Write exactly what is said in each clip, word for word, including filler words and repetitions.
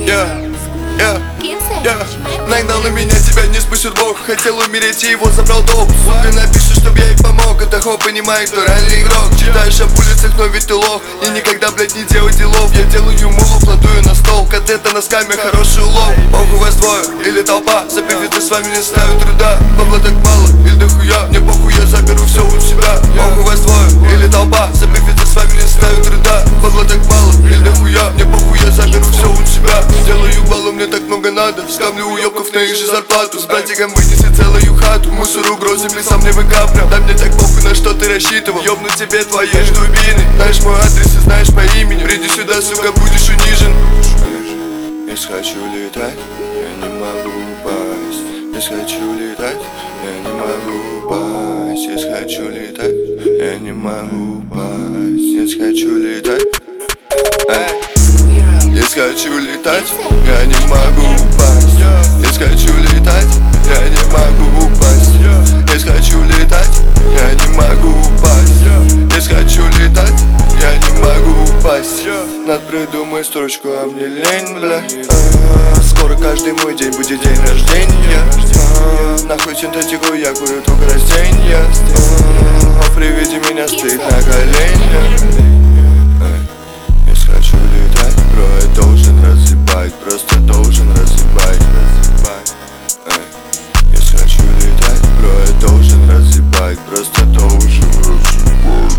Yeah, yeah, yeah. Нагнал на меня, тебя не спустит Бог. Хотел умереть и его забрал долг. Сука напишет, чтоб я ей помог. Это хоп, понимает, кто реальный игрок. Читаешь об улицах, но ведь ты лох. И никогда, блядь, не делай делов. Я делаю мулу, платую на стол. Котлета носками, хороший улов. Похуй вас двое или толпа. Запивицы с вами не ставят труда. Бабла так мало или дохуя. Мне похуй, я заберу все у себя. Похуй вас двое или толпа. Запивицы с вами не ставят труда. Бабла так мало или дохуя. Мне похуй, я заберу все у себя. Делаю баллу, мне так много надо. Скамлю уёбков на их же зарплату. С братиком вынеси целую хату. Мусор угрозы сам не выкапливал. Да мне так похуй, на что ты рассчитывал. Ёбну тебе твоей ж дубины. Знаешь мой адрес и знаешь по имени. Приди сюда, сука, будешь унижен. Если хочу летать, я не могу упасть. Если хочу летать, я не могу упасть. Если хочу летать, я не могу упасть. Если хочу летать, эй. Если хочу летать, я не могу упасть. Если хочу летать, я не могу упасть. Если хочу летать, я не могу упасть. Если хочу летать, я не могу упасть. Надо придумать строчку, а мне лень, бля. а, Скоро каждый мой день будет день рождения. а, Нахуй синтетику, я курю только растения. а, При виде меня стоит на коленях. Если хочу летать, бро, я должен разъебать. Просто должен разъебать, разъебать. Если хочу летать, бро, я должен разъебать. Просто должен разъебать.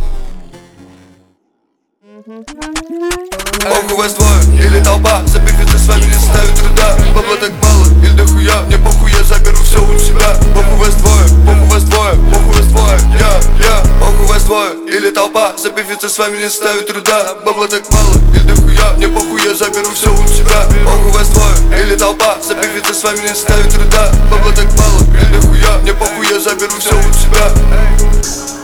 Похуй вас двое или толпа. Запивицы с вами не ставят труда. Бабла так мало или дохуя. Мне похуй, я заберу все у себя. Похуй вас двое, похуй вас двое, похуй вас двое. Я, я, похуй вас двое или толпа. Запивицы с вами не ставят труда. Бабла так мало или дохуя. Мне похуй, я заберу все у себя. Похуй вас двое или толпа. Запивицы с вами не ставят труда. Бабла так мало или дохуя. Мне похуй, я заберу все у себя.